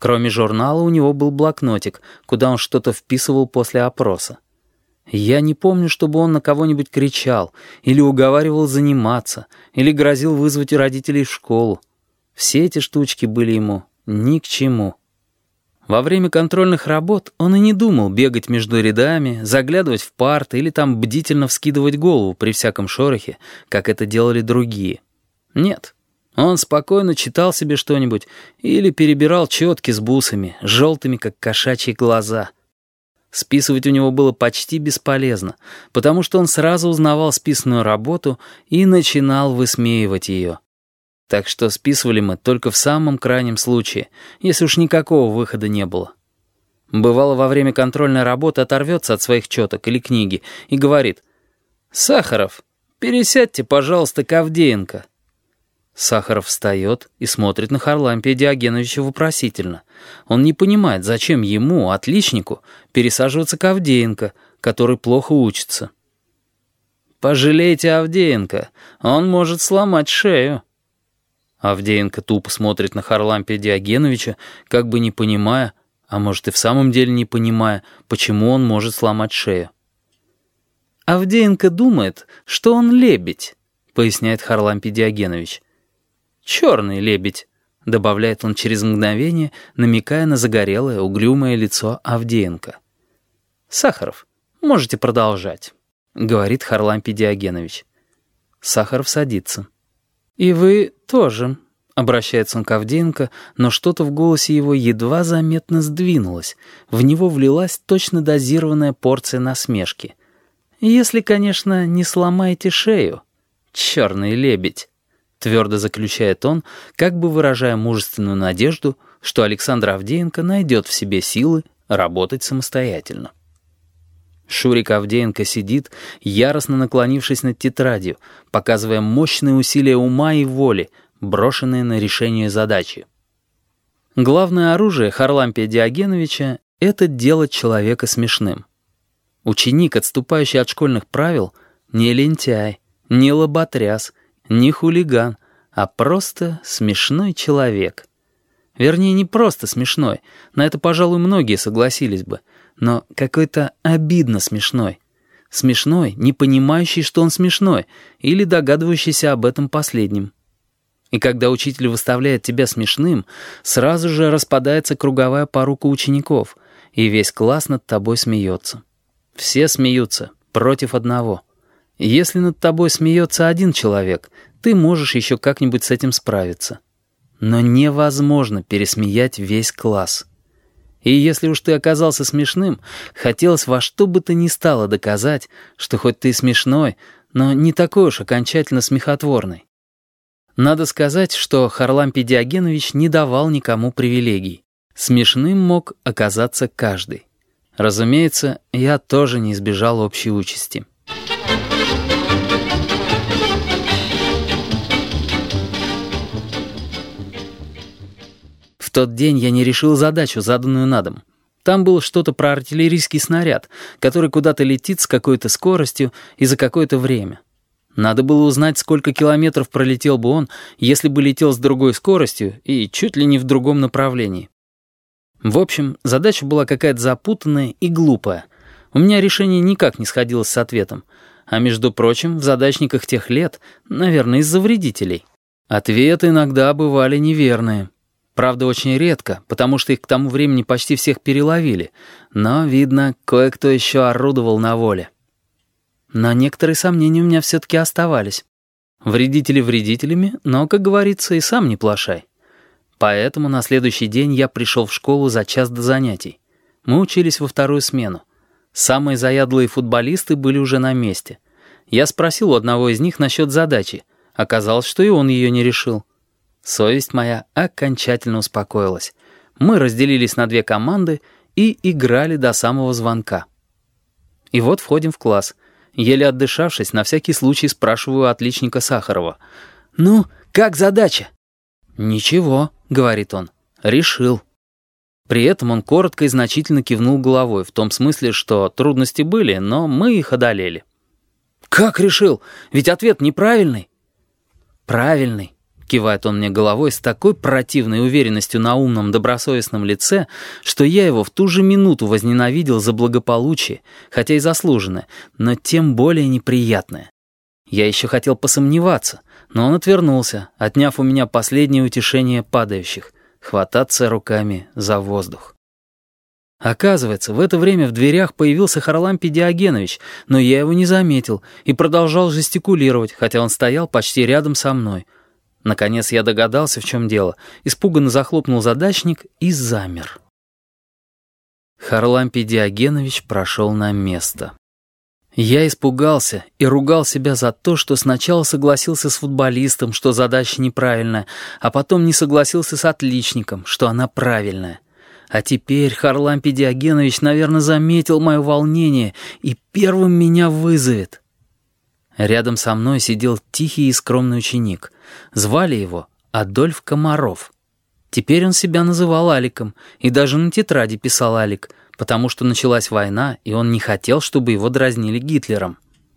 Кроме журнала у него был блокнотик, куда он что-то вписывал после опроса. Я не помню, чтобы он на кого-нибудь кричал, или уговаривал заниматься, или грозил вызвать родителей в школу. Все эти штучки были ему ни к чему. Во время контрольных работ он и не думал бегать между рядами, заглядывать в парты или там бдительно вскидывать голову при всяком шорохе, как это делали другие. Нет, он спокойно читал себе что-нибудь или перебирал четки с бусами, желтыми, как кошачьи глаза. Списывать у него было почти бесполезно, потому что он сразу узнавал списанную работу и начинал высмеивать ее. Так что списывали мы только в самом крайнем случае, если уж никакого выхода не было. Бывало, во время контрольной работы оторвется от своих четок или книги и говорит: «Сахаров, пересядьте, пожалуйста, к Авдеенко». Сахаров встает и смотрит на Харлампия Диогеновича вопросительно. Он не понимает, зачем ему, отличнику, пересаживаться к Авдеенко, который плохо учится. «Пожалейте Авдеенко, он может сломать шею». Авдеенко тупо смотрит на Харлампия Диогеновича, как бы не понимая, а может и в самом деле не понимая, почему он может сломать шею. «Авдеенко думает, что он лебедь», — поясняет Харлампий Диогенович. «Черный лебедь», — добавляет он через мгновение, намекая на загорелое, угрюмое лицо Авдеенко. «Сахаров, можете продолжать», — говорит Харлампий Диогенович. Сахаров садится. «И вы тоже», — обращается он к Авдеенко, но что-то в голосе его едва заметно сдвинулось. В него влилась точно дозированная порция насмешки. «Если, конечно, не сломаете шею, черный лебедь», — твердо заключает он, как бы выражая мужественную надежду, что Александр Авдеенко найдет в себе силы работать самостоятельно. Шурик Авдеенко сидит, яростно наклонившись над тетрадью, показывая мощные усилия ума и воли, брошенные на решение задачи. Главное оружие Харлампия Диогеновича — это делать человека смешным. Ученик, отступающий от школьных правил, не лентяй, не лоботряс, не хулиган, а просто смешной человек. Вернее, не просто смешной, на это, пожалуй, многие согласились бы, но какой-то обидно смешной. Смешной, не понимающий, что он смешной, или догадывающийся об этом последнем. И когда учитель выставляет тебя смешным, сразу же распадается круговая порука учеников, и весь класс над тобой смеется. Все смеются против одного. Если над тобой смеется один человек, ты можешь еще как-нибудь с этим справиться. Но невозможно пересмеять весь класс. И если уж ты оказался смешным, хотелось во что бы то ни стало доказать, что хоть ты смешной, но не такой уж окончательно смехотворный. Надо сказать, что Харлампий Диогенович не давал никому привилегий. Смешным мог оказаться каждый. Разумеется, я тоже не избежал общей участи. В тот день я не решил задачу, заданную на дом. Там было что-то про артиллерийский снаряд, который куда-то летит с какой-то скоростью и за какое-то время. Надо было узнать, сколько километров пролетел бы он, если бы летел с другой скоростью и чуть ли не в другом направлении. В общем, задача была какая-то запутанная и глупая. У меня решение никак не сходилось с ответом. А между прочим, в задачниках тех лет, наверное, из-за вредителей. Ответы иногда бывали неверные. Правда, очень редко, потому что их к тому времени почти всех переловили. Но, видно, кое-кто еще орудовал на воле. Но некоторые сомнения у меня все-таки оставались. Вредители вредителями, но, как говорится, и сам не плашай. Поэтому на следующий день я пришел в школу за час до занятий. Мы учились во вторую смену. Самые заядлые футболисты были уже на месте. Я спросил у одного из них насчет задачи. Оказалось, что и он ее не решил. Совесть моя окончательно успокоилась. Мы разделились на две команды и играли до самого звонка. И вот входим в класс. Еле отдышавшись, на всякий случай спрашиваю отличника Сахарова: «Ну, как задача?» «Ничего», — говорит он, — «решил». При этом он коротко и значительно кивнул головой, в том смысле, что трудности были, но мы их одолели. «Как решил? Ведь ответ неправильный». «Правильный. кивает он мне головой с такой противной уверенностью на умном, добросовестном лице, что я его в ту же минуту возненавидел за благополучие, хотя и заслуженное, но тем более неприятное. Я еще хотел посомневаться, но он отвернулся, отняв у меня последнее утешение падающих — хвататься руками за воздух. Оказывается, в это время в дверях появился Харлампий Диогенович, но я его не заметил и продолжал жестикулировать, хотя он стоял почти рядом со мной. Наконец я догадался, в чем дело, испуганно захлопнул задачник и замер. Харлампий Диогенович прошел на место. Я испугался и ругал себя за то, что сначала согласился с футболистом, что задача неправильная, а потом не согласился с отличником, что она правильная. А теперь Харлампий Диогенович, наверное, заметил мое волнение и первым меня вызовет. Рядом со мной сидел тихий и скромный ученик. Звали его Адольф Комаров. Теперь он себя называл Аликом и даже на тетради писал Алик, потому что началась война, и он не хотел, чтобы его дразнили Гитлером.